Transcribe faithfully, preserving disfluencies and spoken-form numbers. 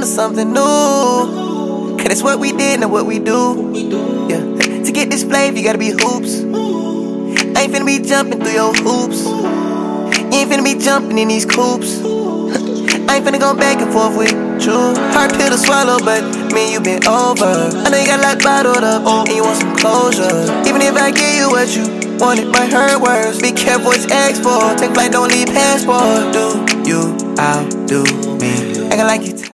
to something new. Cause that's what we did, not what we do. Yeah. To get this flavor, you gotta be hoops. I ain't finna be jumping through your hoops. You ain't finna be jumping in these coops. I ain't finna go back and forth with you. Hard pill to swallow, but me and you been over. I know you got locked bottled up, and you want some closure. Even if I give you what you want, it might hurt worse. Be careful what you ask for. Take flight, don't leave passport. Do you outdo me? Acting like you